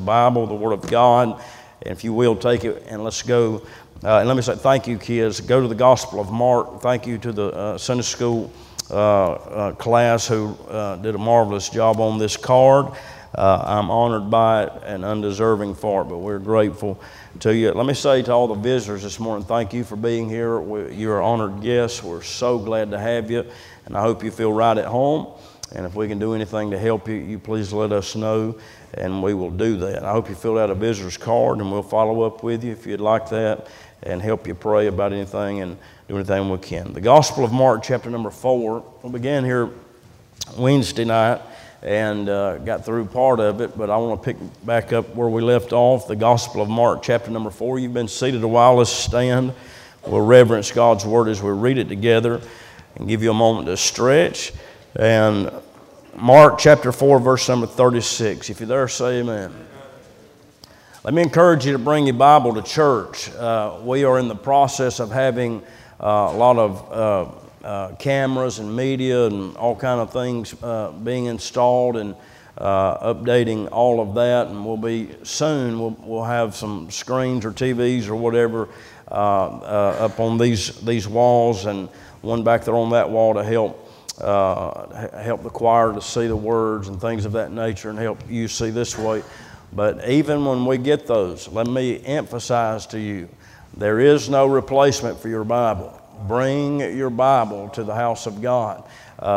Bible, the Word of God. And if you will, take it and let's go. And let me say thank you, kids. Go to the Gospel of Mark. Thank you to the Sunday school class who did a marvelous job on this card. I'm honored by it and undeserving for it, but we're grateful to you. Let me say to all the visitors this morning, thank you for being here. You're honored guests. We're so glad to have you, and I hope you feel right at home. And if we can do anything to help you, you please let us know, and we will do that. I hope you filled out a visitor's card, and we'll follow up with you if you'd like that and help you pray about anything and do anything we can. The Gospel of Mark, chapter number 4. We began here Wednesday night and got through part of it, but I want to pick back up where we left off. The Gospel of Mark, chapter number 4. You've been seated a while. Let's stand. We'll reverence God's Word as we read it together and give you a moment to stretch. And Mark chapter 4, verse number 36. If you're there, say amen. Let me encourage you to bring your Bible to church. We are in the process of having a lot of cameras and media and all kind of things being installed and updating all of that. And we'll have some screens or TVs or whatever up on these walls, and one back there on that wall to help the choir to see the words and things of that nature and help you see this way. But even when we get those, let me emphasize to you, there is no replacement for your Bible. Bring your Bible to the house of God.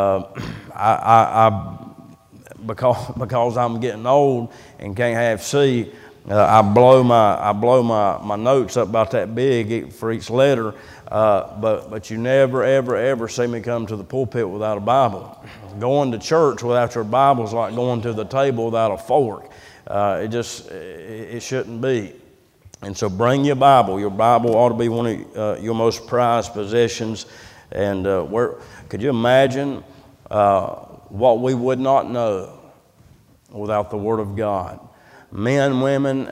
Because I'm getting old and can't see, I blow my notes up about that big for each letter. But you never, ever see me come to the pulpit without a Bible. Going to church without your Bible is like going to the table without a fork. It shouldn't be. And so bring your Bible. Your Bible ought to be one of your most prized possessions. And could you imagine what we would not know without the Word of God? Men, women,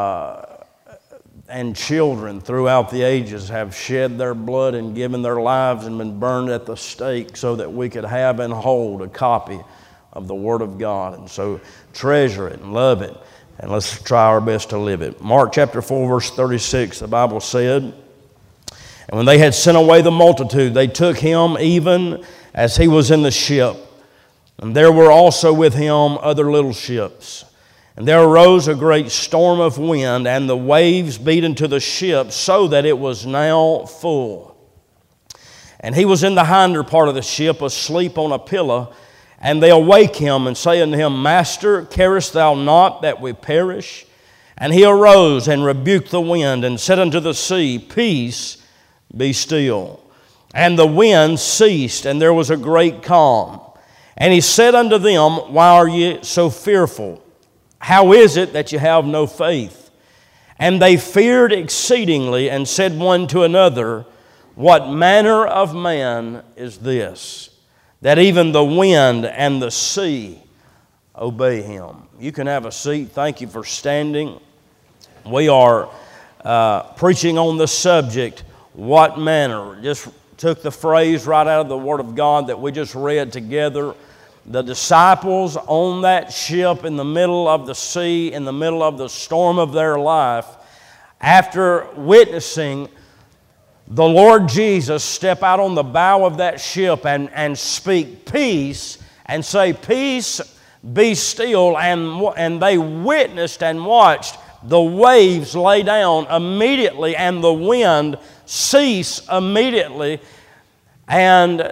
and children throughout the ages have shed their blood and given their lives and been burned at the stake so that we could have and hold a copy of the Word of God. And so treasure it and love it, and let's try our best to live it. Mark chapter 4, verse 36, the Bible said, "And when they had sent away the multitude, they took him even as he was in the ship. And there were also with him other little ships. And there arose a great storm of wind, and the waves beat into the ship, so that it was now full. And he was in the hinder part of the ship, asleep on a pillow. And they awake him, and say unto him, Master, carest thou not that we perish? And he arose and rebuked the wind, and said unto the sea, Peace, be still. And the wind ceased, and there was a great calm. And he said unto them, Why are ye so fearful? How is it that you have no faith? And they feared exceedingly, and said one to another, What manner of man is this, that even the wind and the sea obey him?" You can have a seat. Thank you for standing. We are preaching on the subject, what manner. Just took the phrase right out of the Word of God that we just read together. The disciples on that ship in the middle of the sea, in the middle of the storm of their life, after witnessing the Lord Jesus step out on the bow of that ship and speak peace and say, Peace, be still. And they witnessed and watched the waves lay down immediately and the wind cease immediately. And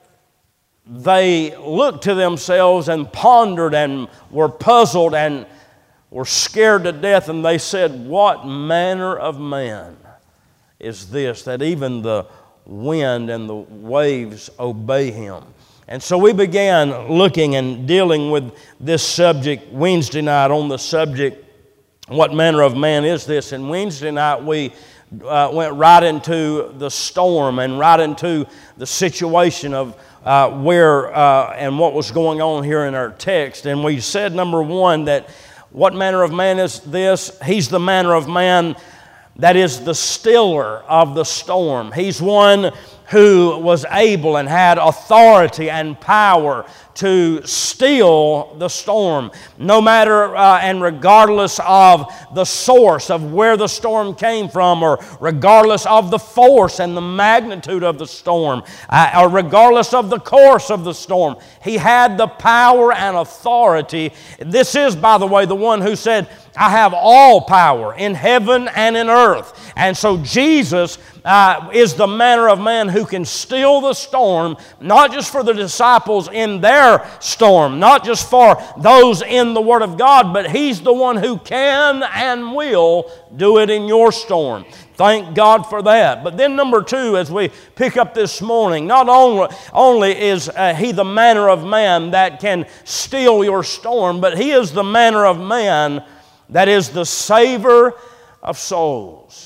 they looked to themselves and pondered and were puzzled and were scared to death. And they said, What manner of man is this, that even the wind and the waves obey him? And so we began looking and dealing with this subject Wednesday night on the subject, what manner of man is this? And Wednesday night we went right into the storm and right into the situation of where and what was going on here in our text. And we said, number one, that what manner of man is this? He's the manner of man that is the stiller of the storm. He's one who was able and had authority and power to still the storm, no matter and regardless of the source of where the storm came from, or regardless of the force and the magnitude of the storm, or regardless of the course of the storm. He had the power and authority. This is, by the way, the one who said, I have all power in heaven and in earth. And so Jesus is the manner of man who can still the storm, not just for the disciples in their storm, not just for those in the Word of God, but He's the one who can and will do it in your storm. Thank God for that. But then number two, as we pick up this morning, not only is He the manner of man that can still your storm, but He is the manner of man that is the Savior of souls.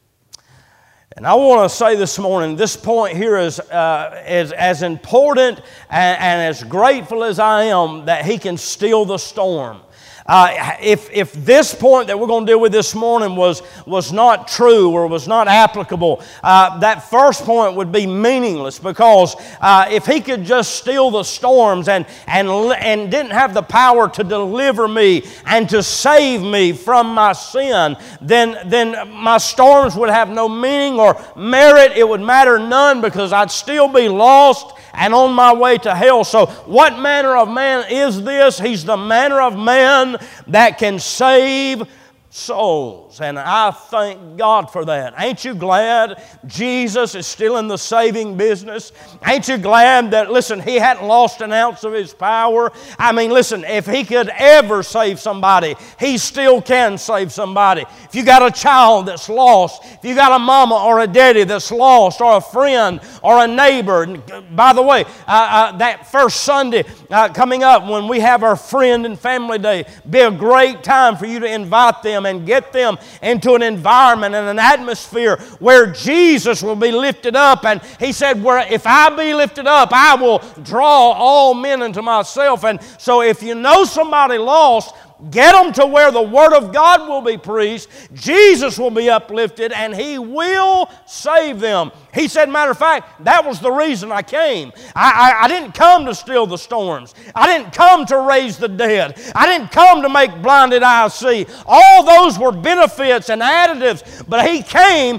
And I want to say this morning, this point here is as important and as grateful as I am that He can still the storm. If this point that we're going to deal with this morning was not true or was not applicable, that first point would be meaningless, because if He could just still the storms and didn't have the power to deliver me and to save me from my sin, then my storms would have no meaning or merit. It would matter none, because I'd still be lost and on my way to hell. So what manner of man is this? He's the manner of man that can save souls. And I thank God for that. Ain't you glad Jesus is still in the saving business? Ain't you glad that, listen, He hadn't lost an ounce of His power? I mean, listen, if He could ever save somebody, He still can save somebody. If you got a child that's lost, if you got a mama or a daddy that's lost, or a friend or a neighbor, by the way, that first Sunday coming up when we have our friend and family day, be a great time for you to invite them and get them into an environment and an atmosphere where Jesus will be lifted up. And He said, if I be lifted up, I will draw all men unto myself. And so if you know somebody lost, get them to where the Word of God will be preached, Jesus will be uplifted, and He will save them. He said, matter of fact, that was the reason I came. I didn't come to still the storms. I didn't come to raise the dead. I didn't come to make blinded eyes see. All those were benefits and additives, but He came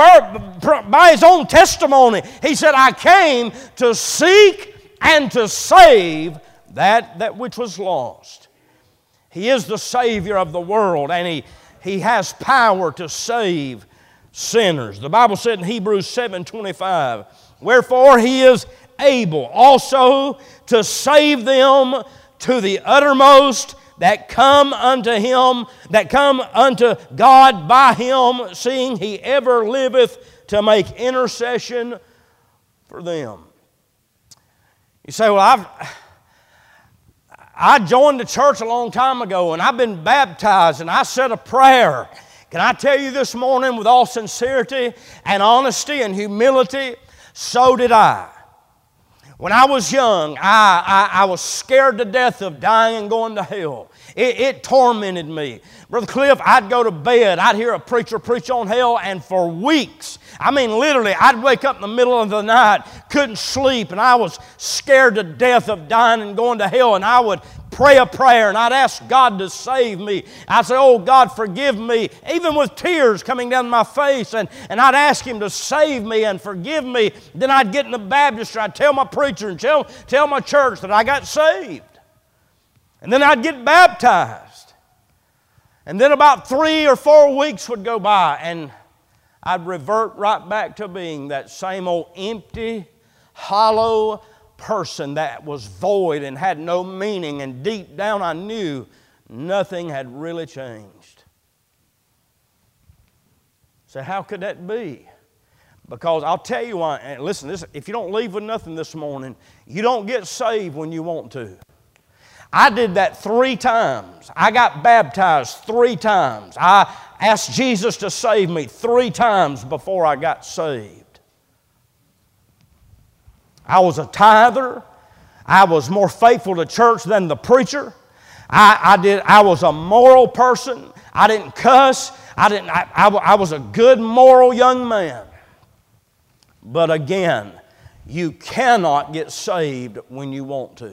by His own testimony. He said, I came to seek and to save that which was lost. He is the Savior of the world, and He has power to save sinners. The Bible said in Hebrews 7:25, wherefore He is able also to save them to the uttermost that come unto Him, that come unto God by Him, seeing He ever liveth to make intercession for them. You say, well, I joined the church a long time ago, and I've been baptized, and I said a prayer. Can I tell you this morning with all sincerity and honesty and humility, so did I. When I was young, I was scared to death of dying and going to hell. It tormented me. Brother Cliff, I'd go to bed, I'd hear a preacher preach on hell, and for weeks, I mean literally, I'd wake up in the middle of the night, couldn't sleep, and I was scared to death of dying and going to hell, and I would pray a prayer, and I'd ask God to save me. I'd say, oh, God, forgive me, even with tears coming down my face, and I'd ask Him to save me and forgive me. Then I'd get in the baptistry, I'd tell my preacher and tell my church that I got saved. And then I'd get baptized. And then about 3 or 4 weeks would go by, and I'd revert right back to being that same old empty, hollow person that was void and had no meaning, and deep down I knew nothing had really changed. So how could that be? Because I'll tell you why, and listen, if you don't leave with nothing this morning, you don't get saved when you want to. I did that 3 times. I got baptized 3 times. I asked Jesus to save me 3 times before I got saved. I was a tither. I was more faithful to church than the preacher. I was a moral person. I didn't cuss. I was a good moral young man. But again, you cannot get saved when you want to.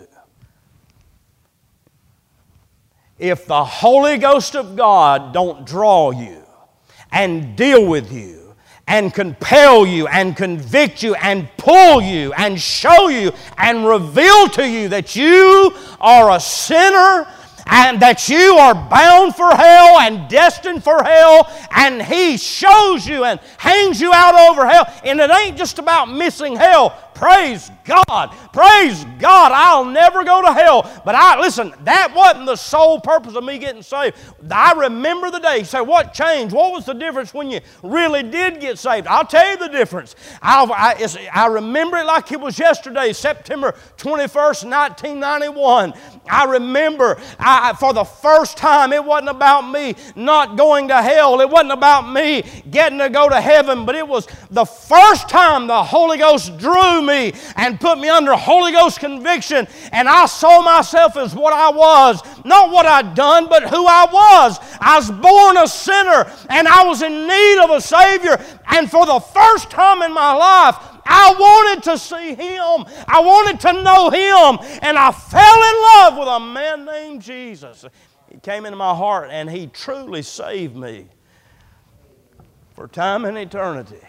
If the Holy Ghost of God don't draw you and deal with you and compel you and convict you and pull you and show you and reveal to you that you are a sinner and that you are bound for hell and destined for hell, and He shows you and hangs you out over hell, and it ain't just about missing hell. Praise God. Praise God. I'll never go to hell. But listen, that wasn't the sole purpose of me getting saved. I remember the day. You say, what changed? What was the difference when you really did get saved? I'll tell you the difference. I remember it like it was yesterday, September 21st, 1991. I remember for the first time, it wasn't about me not going to hell. It wasn't about me getting to go to heaven, but it was the first time the Holy Ghost drew me and put me under Holy Ghost conviction, and I saw myself as what I was, not what I'd done, but who I was. I was born a sinner, and I was in need of a Savior, and for the first time in my life, I wanted to see Him. I wanted to know Him, and I fell in love with a man named Jesus. He came into my heart, and He truly saved me for time and eternity.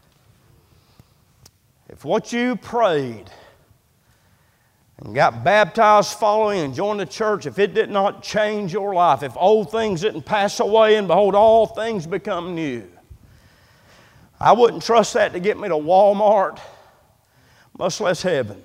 If what you prayed and got baptized following and joined the church, if it did not change your life, if old things didn't pass away and behold, all things become new, I wouldn't trust that to get me to Walmart, much less heaven.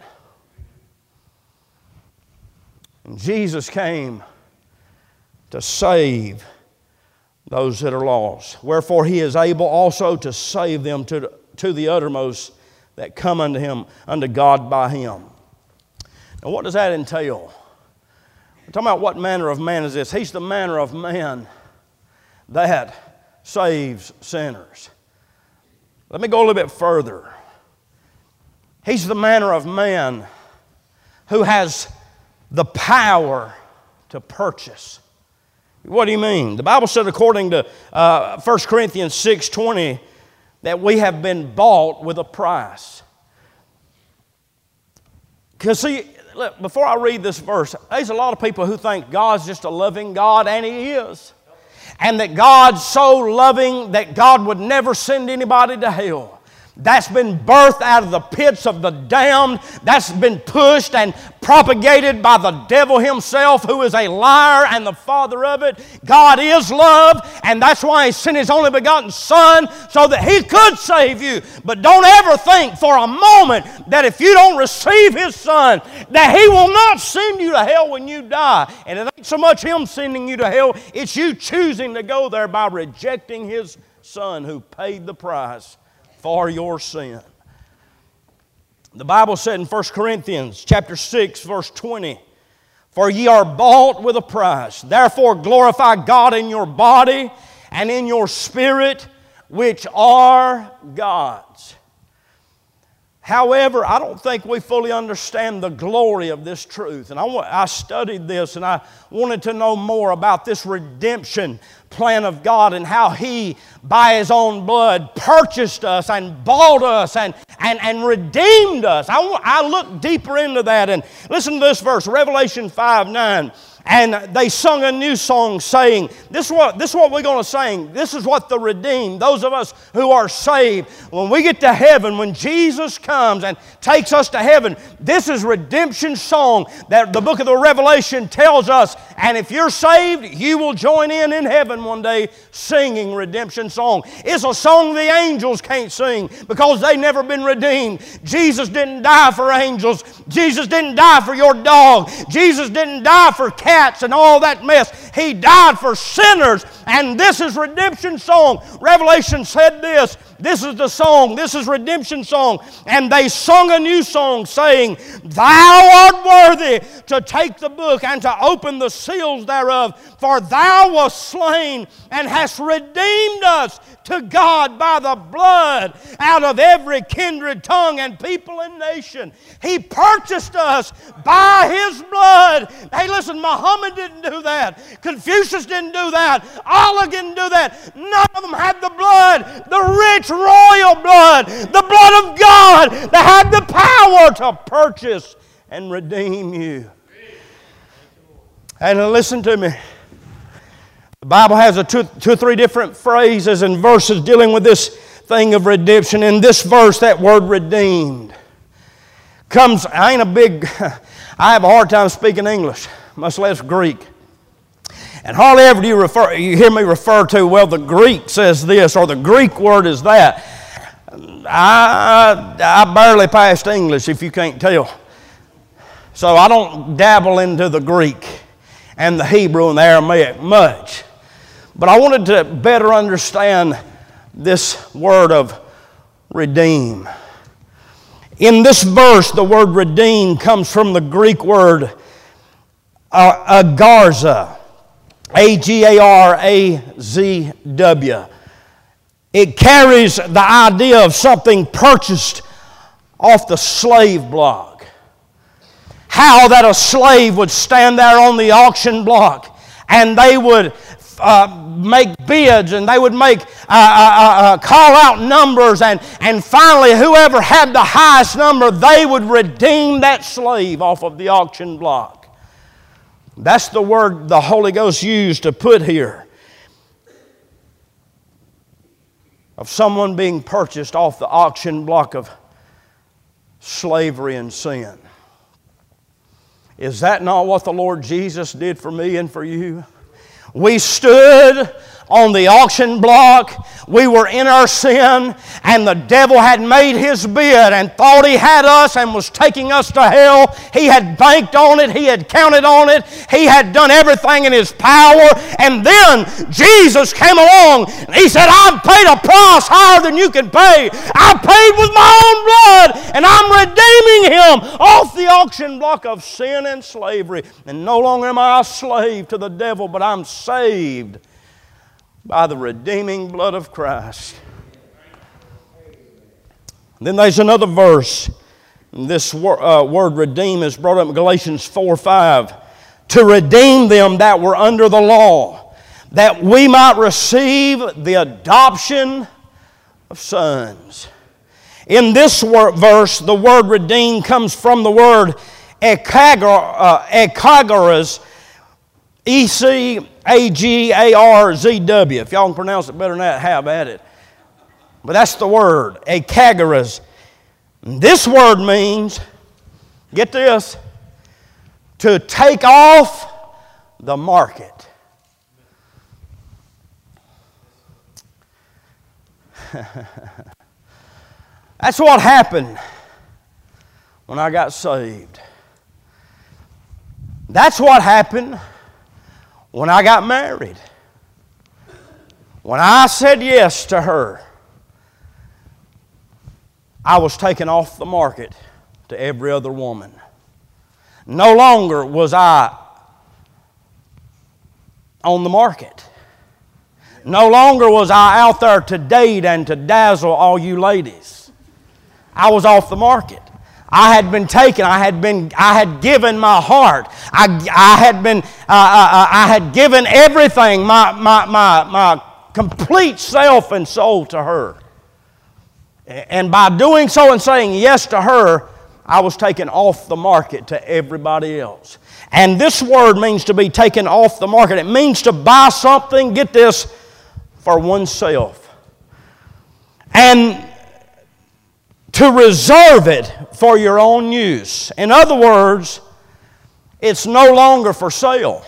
And Jesus came to save those that are lost. Wherefore He is able also to save them to the uttermost that come unto Him, unto God by Him. Now what does that entail? We're talking about what manner of man is this. He's the manner of man that saves sinners. Let me go a little bit further. He's the manner of man who has the power to purchase. What do you mean? The Bible said according to 1 Corinthians 6:20 that we have been bought with a price. Because see, look, before I read this verse, there's a lot of people who think God's just a loving God, and He is. And that God's so loving that God would never send anybody to hell. That's been birthed out of the pits of the damned. That's been pushed and propagated by the devil himself, who is a liar and the father of it. God is love, and that's why He sent His only begotten Son so that He could save you. But don't ever think for a moment that if you don't receive His Son, that He will not send you to hell when you die. And it ain't so much Him sending you to hell, it's you choosing to go there by rejecting His Son who paid the price for your sin. The Bible said in 1 Corinthians chapter 6, verse 20, "For ye are bought with a price. Therefore glorify God in your body and in your spirit, which are God's." However, I don't think we fully understand the glory of this truth. And I studied this, and I wanted to know more about this redemption plan of God and how He, by His own blood, purchased us and bought us and redeemed us. I looked deeper into that. And listen to this verse, Revelation 5:9. And they sung a new song saying, this is what we're going to sing. This is what the redeemed, those of us who are saved, when we get to heaven, when Jesus comes and takes us to heaven, this is redemption song that the book of the Revelation tells us. And if you're saved, you will join in heaven one day singing redemption song. It's a song the angels can't sing because they've never been redeemed. Jesus didn't die for angels. Jesus didn't die for your dog. Jesus didn't die for cats and all that mess. He died for sinners, and this is redemption song. Revelation said this, This is the song. This is redemption song. And they sung a new song saying, Thou art worthy to take the book and to open the seals thereof. For Thou wast slain and hast redeemed us to God by the blood out of every kindred, tongue, and people and nation. He purchased us by His blood. Hey, listen, Muhammad didn't do that. Confucius didn't do that. Allah didn't do that. None of them had the blood, the rich royal blood, the blood of God that had the power to purchase and redeem you. And listen to me. The Bible has two or three different phrases and verses dealing with this thing of redemption. In this verse, that word redeemed comes, I have a hard time speaking English, much less Greek. And hardly ever do you hear me refer to, well, the Greek says this, or the Greek word is that. I barely passed English, if you can't tell. So I don't dabble into the Greek and the Hebrew and the Aramaic much. But I wanted to better understand this word of redeem. In this verse, the word redeem comes from the Greek word agarza, A-G-A-R-A-Z-W. It carries the idea of something purchased off the slave block. How that a slave would stand there on the auction block and they would make bids and they would make call out numbers and finally whoever had the highest number, they would redeem that slave off of the auction block. That's the word the Holy Ghost used to put here of someone being purchased off the auction block of slavery and sin. Is that not what the Lord Jesus did for me and for you? We stood on the auction block. We were in our sin, and the devil had made his bid and thought he had us and was taking us to hell. He had banked on it. He had counted on it. He had done everything in his power. And then Jesus came along and He said, I've paid a price higher than you can pay. I paid with my own blood, and I'm redeeming him off the auction block of sin and slavery. And no longer am I a slave to the devil, but I'm saved by the redeeming blood of Christ. Then there's another verse. This word redeem is brought up in Galatians 4:5. To redeem them that were under the law, that we might receive the adoption of sons. In this verse, the word redeem comes from the word ekagoras, E-C-A-G-A-R-Z-W. If y'all can pronounce it better than that, have at it. But that's the word, ekagoras. This word means, get this, to take off the market. That's what happened when I got saved. That's what happened when I got married. When I said yes to her, I was taken off the market to every other woman. No longer was I on the market. No longer was I out there to date and to dazzle all you ladies. I was off the market. I had been taken. I had given my heart. I had given everything, my complete self and soul to her. And by doing so and saying yes to her, I was taken off the market to everybody else. And this word means to be taken off the market. It means to buy something, get this, for oneself. And to reserve it for your own use. In other words, it's no longer for sale.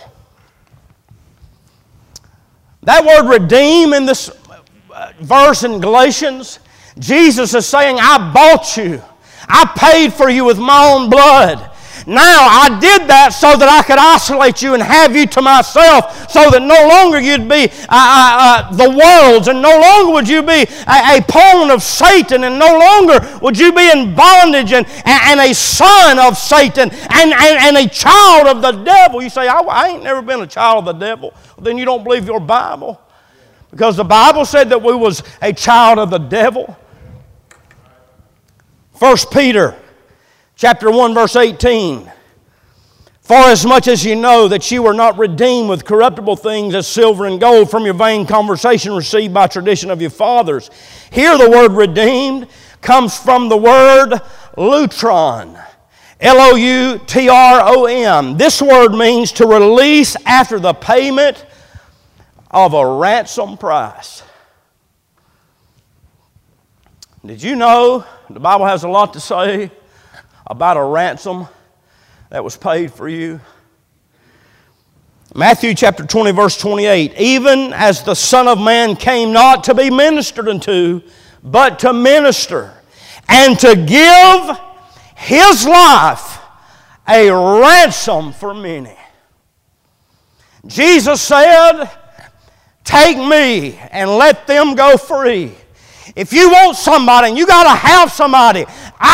That word redeem in this verse in Galatians, Jesus is saying, I bought you. I paid for you with my own blood. Now I did that so that I could isolate you and have you to myself, so that no longer you'd be the world's, and no longer would you be a pawn of Satan, and no longer would you be in bondage and a son of Satan and a child of the devil. You say, I ain't never been a child of the devil. Well, then you don't believe your Bible. Because the Bible said that we was a child of the devil. 1 Peter chapter 1 verse 18. For as much as you know that you were not redeemed with corruptible things as silver and gold from your vain conversation received by tradition of your fathers. Here the word redeemed comes from the word lutron. L-O-U-T-R-O-N. This word means to release after the payment of a ransom price. Did you know the Bible has a lot to say about a ransom that was paid for you? Matthew chapter 20 verse 28. Even as the Son of Man came not to be ministered unto, but to minister, and to give His life a ransom for many. Jesus said, take me and let them go free. If you want somebody and you got to have somebody,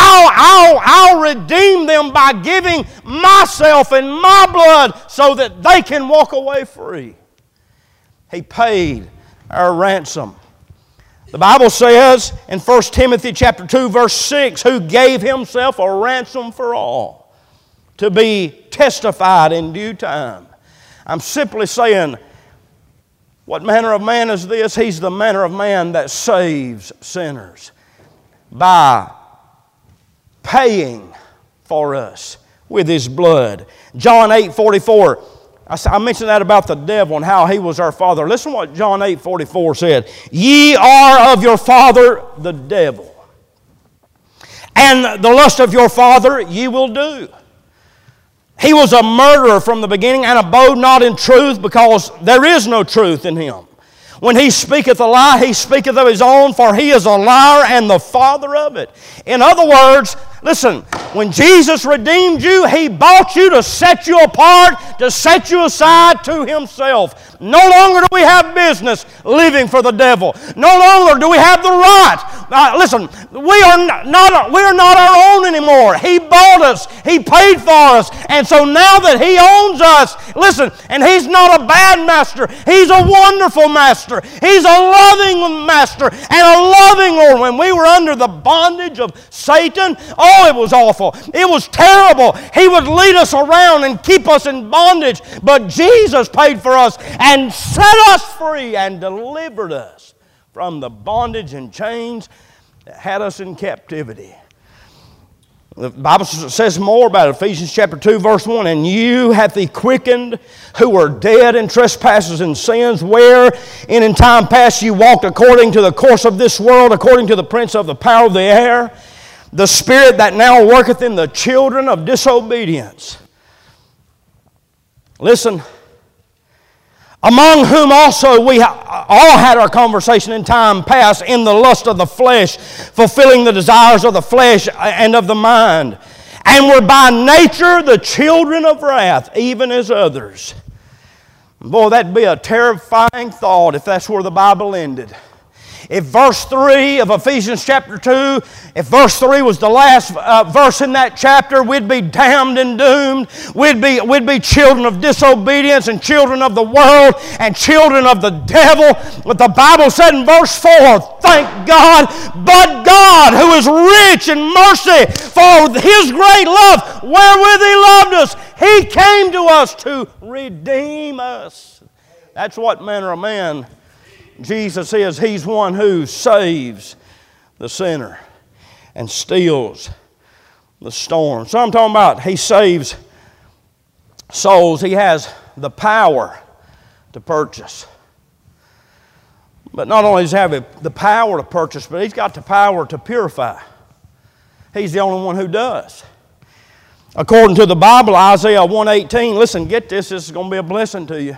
I'll redeem them by giving myself and my blood so that they can walk away free. He paid our ransom. The Bible says in 1 Timothy chapter 2 verse 6, who gave Himself a ransom for all, to be testified in due time. I'm simply saying, what manner of man is this? He's the manner of man that saves sinners by paying for us with His blood. John 8:44. I mentioned that about the devil and how he was our father. Listen to what John 8:44 said. Ye are of your father the devil, and the lust of your father ye will do. He was a murderer from the beginning, and abode not in truth, because there is no truth in him. When he speaketh a lie, he speaketh of his own, for he is a liar and the father of it. In other words, listen, when Jesus redeemed you, He bought you to set you apart, to set you aside to Himself. No longer do we have business living for the devil. No longer do we have the right. Listen, we are not our own anymore. He bought us. He paid for us. And so now that He owns us, listen, and He's not a bad master. He's a wonderful master. He's a loving master and a loving Lord. When we were under the bondage of Satan, oh, it was awful. It was terrible. He would lead us around and keep us in bondage. But Jesus paid for us and set us free and delivered us from the bondage and chains that had us in captivity. The Bible says more about it. Ephesians chapter 2 verse 1. And you hath He quickened who were dead in trespasses and sins, wherein in time past you walked according to the course of this world, according to the prince of the power of the air, the spirit that now worketh in the children of disobedience. Listen. Among whom also we all had our conversation in time past in the lust of the flesh, fulfilling the desires of the flesh and of the mind, and were by nature the children of wrath, even as others. Boy, that'd be a terrifying thought if that's where the Bible ended. If verse 3 of Ephesians chapter 2, if verse 3 was the last verse in that chapter, we'd be damned and doomed. We'd be children of disobedience and children of the world and children of the devil. But the Bible said in verse 4, thank God, but God, who is rich in mercy, for His great love, wherewith He loved us, He came to us to redeem us. That's what manner of man Jesus is. He's one who saves the sinner and steals the storm. So I'm talking about He saves souls. He has the power to purchase. But not only does He have the power to purchase, but He's got the power to purify. He's the only one who does. According to the Bible, Isaiah 1:18, listen, get this is going to be a blessing to you.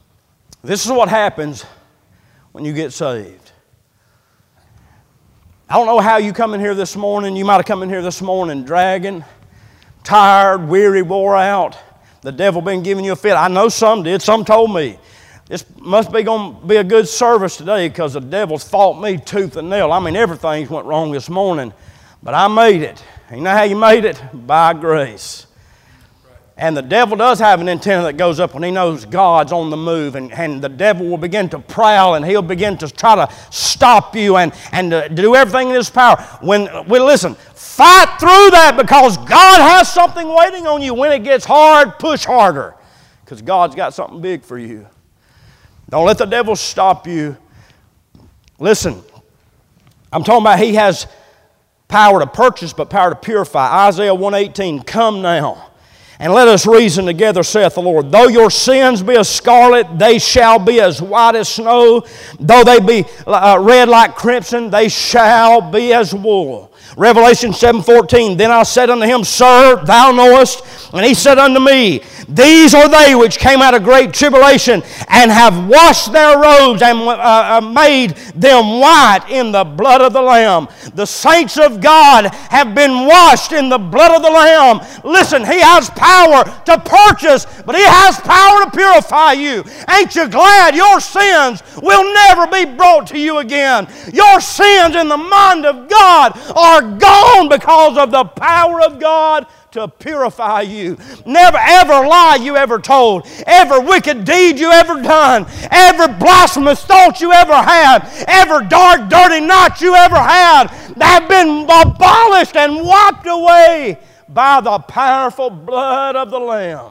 This is what happens when you get saved. I don't know how you come in here this morning. You might have come in here this morning dragging, tired, weary, wore out. The devil been giving you a fit. I know some did. Some told me, this must be going to be a good service today because the devil's fought me tooth and nail. I mean, everything went wrong this morning, but I made it. You know how you made it? By grace. And the devil does have an antenna that goes up when he knows God's on the move. And the devil will begin to prowl and he'll begin to try to stop you and do everything in his power. Listen, fight through that because God has something waiting on you. When it gets hard, push harder because God's got something big for you. Don't let the devil stop you. Listen, I'm talking about he has power to purchase but power to purify. Isaiah 1:18, come now. And let us reason together, saith the Lord. Though your sins be as scarlet, they shall be as white as snow. Though they be red like crimson, they shall be as wool. Revelation 7:14, then I said unto him, Sir, thou knowest. And he said unto me, these are they which came out of great tribulation and have washed their robes and made them white in the blood of the Lamb. The saints of God have been washed in the blood of the Lamb. Listen, he has power to purchase, but he has power to purify you. Ain't you glad your sins will never be brought to you again? Your sins in the mind of God are gone because of the power of God to purify you. Never ever lie you ever told, every wicked deed you ever done, every blasphemous thought you ever had, every dark, dirty night you ever had, have been abolished and wiped away by the powerful blood of the Lamb.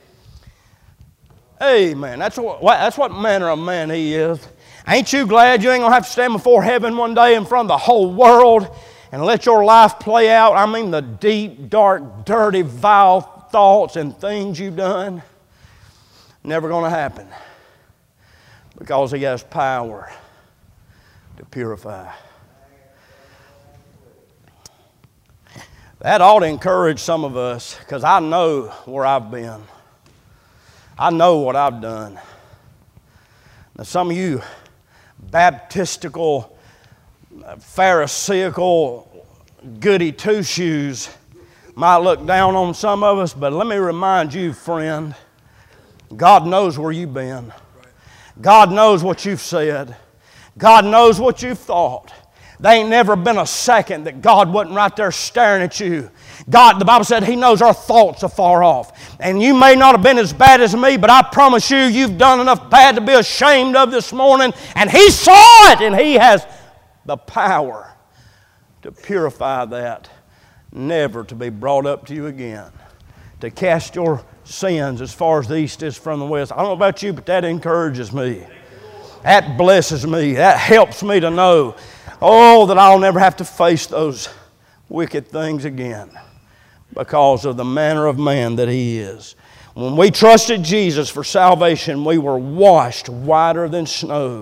Amen. That's what manner of man he is. Ain't you glad you ain't going to have to stand before heaven one day in front of the whole world and let your life play out? I mean, the deep, dark, dirty, vile thoughts and things you've done. Never going to happen. Because he has power to purify. That ought to encourage some of us, because I know where I've been. I know what I've done. Now, some of you Baptistical, Pharisaical, goody two-shoes might look down on some of us, but let me remind you, friend, God knows where you've been. God knows what you've said. God knows what you've thought. There ain't never been a second that God wasn't right there staring at you. God, the Bible said He knows our thoughts afar off. And you may not have been as bad as me, but I promise you, you've done enough bad to be ashamed of this morning. And He saw it, and He has the power to purify that, never to be brought up to you again, to cast your sins as far as the east is from the west. I don't know about you, but that encourages me. That blesses me. That helps me to know, oh, that I'll never have to face those wicked things again because of the manner of man that He is. When we trusted Jesus for salvation, we were washed whiter than snow.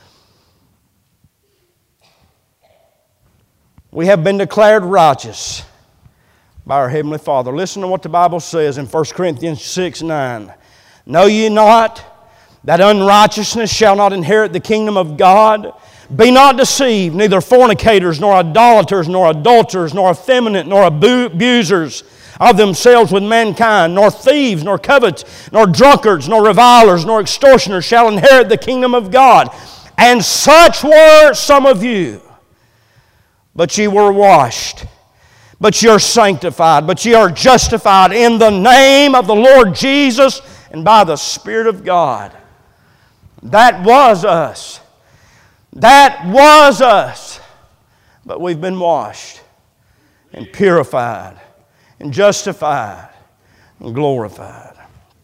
We have been declared righteous by our Heavenly Father. Listen to what the Bible says in 1 Corinthians 6:9. Know ye not that unrighteousness shall not inherit the kingdom of God? Be not deceived, neither fornicators, nor idolaters, nor adulterers, nor effeminate, nor abusers of themselves with mankind, nor thieves, nor covetous, nor drunkards, nor revilers, nor extortioners shall inherit the kingdom of God. And such were some of you. But ye were washed, but ye are sanctified, but ye are justified in the name of the Lord Jesus and by the Spirit of God. That was us. That was us. But we've been washed and purified and justified and glorified.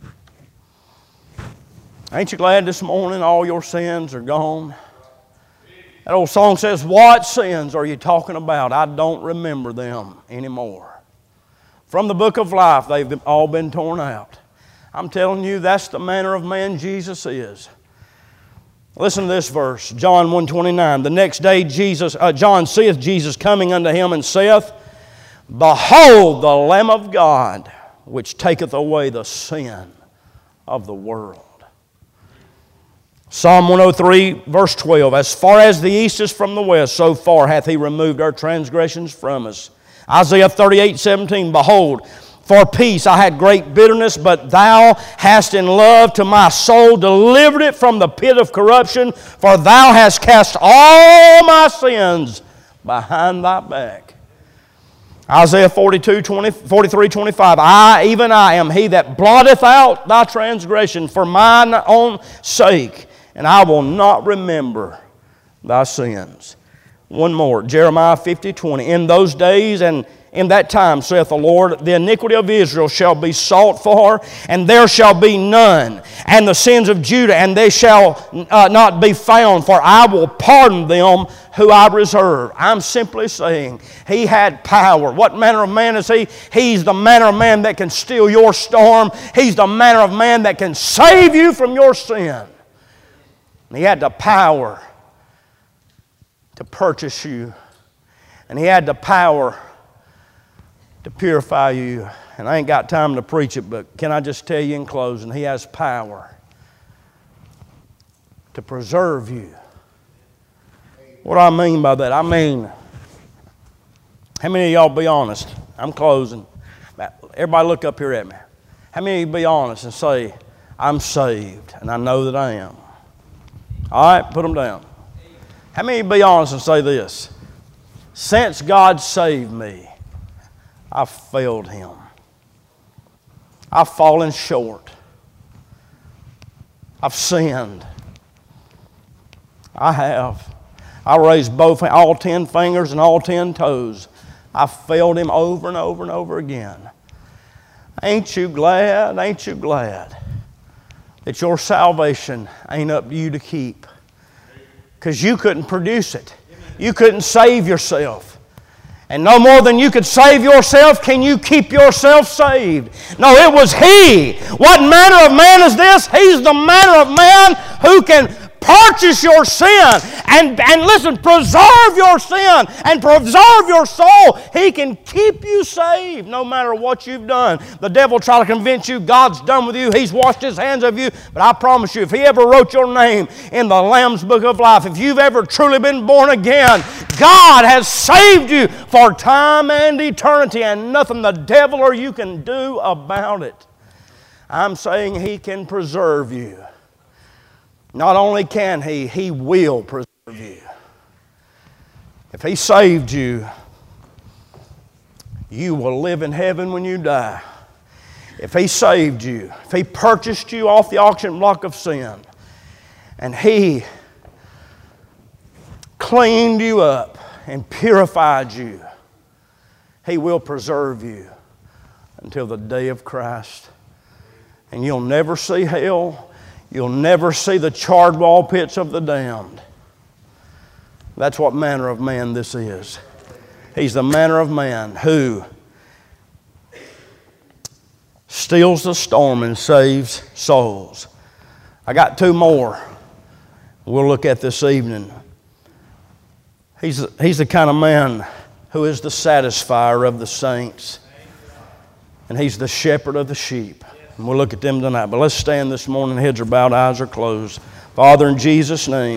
Ain't you glad this morning all your sins are gone? That old song says, what sins are you talking about? I don't remember them anymore. From the book of life, they've all been torn out. I'm telling you, that's the manner of man Jesus is. Listen to this verse, John 1:29. The next day John seeth Jesus coming unto him and saith, Behold the Lamb of God, which taketh away the sin of the world. Psalm 103, verse 12. As far as the east is from the west, so far hath He removed our transgressions from us. Isaiah 38, 17. Behold, for peace I had great bitterness, but Thou hast in love to my soul delivered it from the pit of corruption, for Thou hast cast all my sins behind Thy back. Isaiah 43, 25. I, even I, am He that blotteth out thy transgression for mine own sake, and I will not remember thy sins. One more, Jeremiah 50, 20. In those days and in that time, saith the Lord, the iniquity of Israel shall be sought for, and there shall be none. And the sins of Judah, and they shall not be found, for I will pardon them who I reserve. I'm simply saying, He had power. What manner of man is He? He's the manner of man that can steal your storm. He's the manner of man that can save you from your sin. And He had the power to purchase you. And He had the power to purify you. And I ain't got time to preach it, but can I just tell you in closing, He has power to preserve you. What do I mean by that? I mean, how many of y'all be honest? I'm closing. Everybody look up here at me. How many of you be honest and say, I'm saved, and I know that I am? All right, put them down. How many of you be honest and say this? Since God saved me, I've failed Him. I've fallen short. I've sinned. I have. I raised both, all 10 fingers and all 10 toes. I failed Him over and over and over again. Ain't you glad, ain't you glad that your salvation ain't up to you to keep? Because you couldn't produce it. You couldn't save yourself. And no more than you could save yourself can you keep yourself saved. No, it was He. What manner of man is this? He's the manner of man who can purchase your sin and listen, preserve your sin and preserve your soul. He can keep you saved no matter what you've done. The devil try to convince you God's done with you. He's washed His hands of you. But I promise you, if He ever wrote your name in the Lamb's Book of Life, if you've ever truly been born again, God has saved you for time and eternity, and nothing the devil or you can do about it. I'm saying He can preserve you. Not only can He will preserve you. If He saved you, you will live in heaven when you die. If He saved you, if He purchased you off the auction block of sin, and He cleaned you up and purified you, He will preserve you until the day of Christ. And you'll never see hell. You'll never see the charred wall pits of the damned. That's what manner of man this is. He's the manner of man who steals the storm and saves souls. I got 2 more we'll look at this evening. He's the kind of man who is the satisfier of the saints. And He's the shepherd of the sheep. And we'll look at them tonight. But let's stand this morning, heads are bowed, eyes are closed. Father, in Jesus' name.